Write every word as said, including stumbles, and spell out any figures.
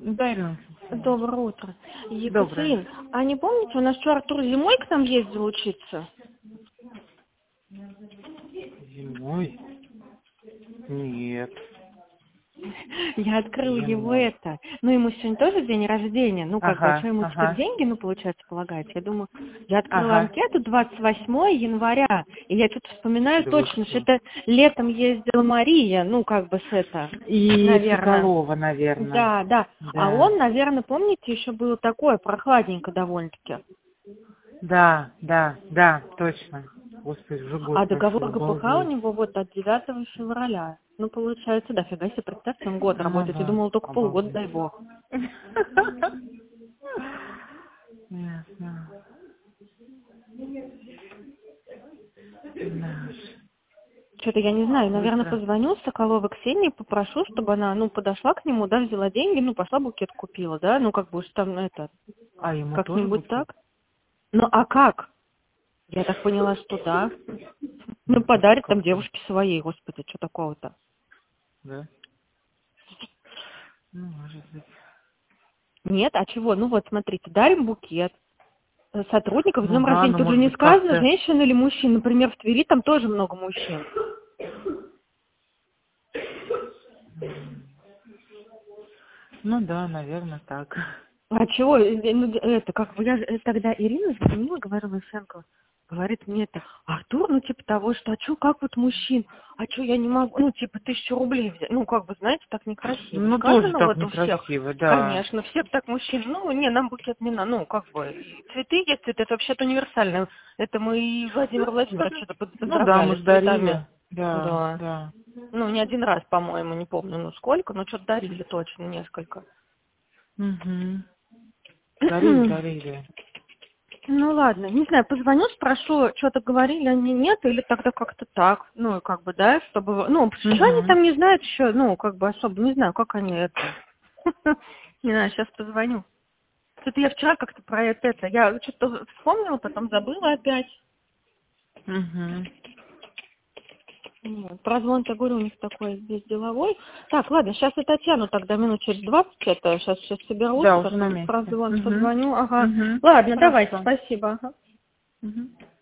Да, Ирина. Доброе утро. Доброе. Екатерин, а не помните, у нас что, Артур зимой к нам ездил учиться? Зимой? Нет. Я открыла его Зимой. это. Ну, ему сегодня тоже день рождения. Ну, как бы, а что Ага, ему теперь ага, деньги, ну, получается, полагается? Я думаю, я открыла ага. анкету двадцать восьмого января, и я что-то вспоминаю Да вы точно, что что? это летом ездила Мария, ну, как бы с это, И наверное. Соколова, наверное. Да, да. А Да. он, наверное, помните, еще было такое, прохладненько довольно-таки. Да, да, да, точно. Господи, уже А год договор прошел, ГПХ у обалдеть. него вот от девятого февраля. Ну, получается, да, фига себе, представьте, он год Ну работает. Я да, думала, только полгода, обалдеть. дай бог. Ясно. Да уж. Что-то я не знаю, наверное, Быстро. позвоню Соколовой Ксении, попрошу, чтобы она, ну, подошла к нему, да, взяла деньги, ну, пошла букет купила, да, ну, как бы уж там, это, А ему тоже как-нибудь букет? так. Ну, а как? Я так поняла, что да. Ну, Ну, как, подарит там как-то, девушке своей, господи, что такого-то. да? Ну, может быть. Нет, а чего? Ну, вот, смотрите, дарим букет. Сотрудников с Ну днем да, рождения. ну, Тут же может не быть, сказано, как-то... женщина или мужчина. Например, в Твери там тоже много мужчин. Ну да, наверное, так. А чего? э, э, Ну, это, как бы, я же- э, тогда Ирина звонила, говорила, Ишенко, говорит мне это, Артур, ну, типа того, что, а что, как вот мужчин? А что, я не могу, ну, типа, тысячу рублей взять? Ну, как бы, знаете, так некрасиво. Ну, тоже Сказано так вот у всех. некрасиво, да. Конечно, все так мужчин. Ну, не, нам букет не надо. Ну, как бы, и цветы есть, цветы, это вообще-то универсально. Это мы и Владимира Владимировича что-то под- Ну да, мы поздравляли ж с цветами. дарили. Да, Да. да. Ну, не один раз, по-моему, не помню, ну сколько, но что-то дарили точно, несколько. Угу. Дарили, дарили. Ну ладно, не знаю, позвоню, спрошу, что-то говорили они, нет, или тогда как-то так, ну, как бы, да, чтобы, ну, что они Угу. там не знают еще, ну, как бы особо, не знаю, как они это, не знаю, сейчас позвоню. Что-то я вчера как-то про это, это, я что-то вспомнила, потом забыла опять. Угу. Вот. Прозвон, я говорю, у них такой здесь деловой. Так, ладно, сейчас я Татьяну тогда минут через двадцать, это сейчас, сейчас соберусь, Да, уже на потом месте. прозвон Угу. позвоню, ага. Угу. Ладно, давайте, Хорошо. спасибо, ага. Угу.